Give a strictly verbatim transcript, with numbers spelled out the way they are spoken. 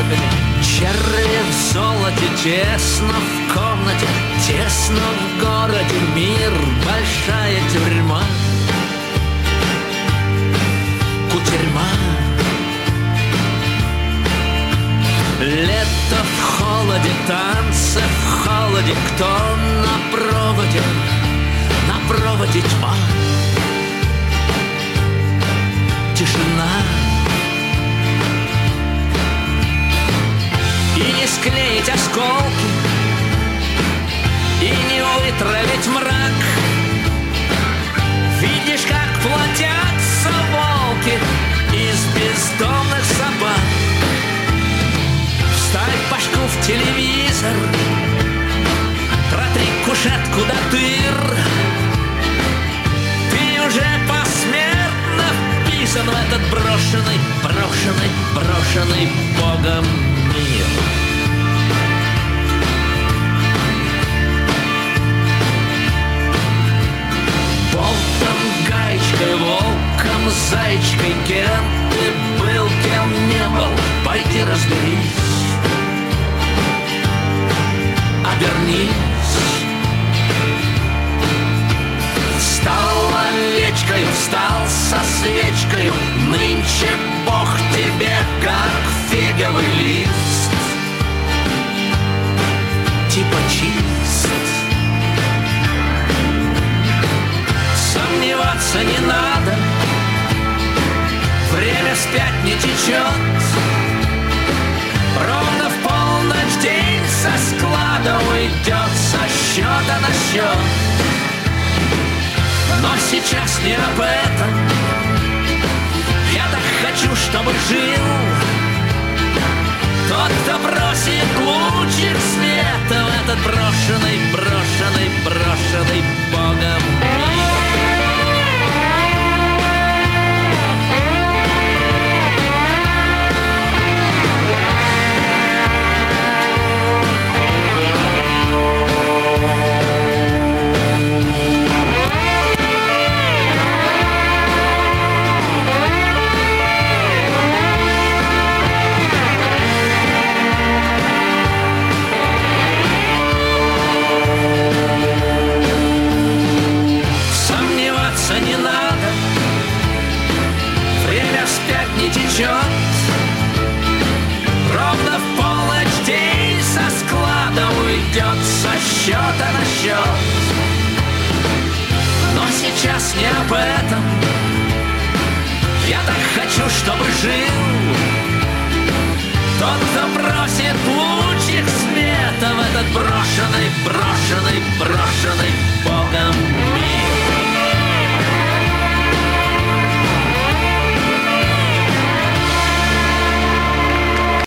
окошками. Черви в золоте, тесно в комнате, тесно в городе. Мир, большая тюрьма, кутерьма. Лето в холоде, танцы в холоде. Кто на проводе? На проводе тьма, тишина. И не склеить осколки, и не вытравить мрак. Видишь, как плодятся волки из бездомных собак. Вставь башку в телевизор, протри кушетку до дыр. Ты уже посмертно вписан в этот брошенный, брошенный, брошенный Богом мир. Болтом, гаечкой, волком, зайчкой. Кем ты был, кем не был, пойди разберись. Обернись. Встал овечкою, встал со свечкою. Нынче Бог тебе, как фиговый лист, типа чист. Сомневаться не надо, время вспять не течет. Ровно в полночь день со склада уйдет, со счета на счет. Но сейчас не об этом. Я так хочу, чтобы жил тот, кто бросит лучик света в этот брошенный, брошенный, брошенный Богом мир. Не надо, время вспять не течет. Ровно в полночь день со склада уйдет, со счета на счет. Но сейчас не об этом. Я так хочу, чтобы жил тот, кто бросит лучик света в этот брошенный, брошенный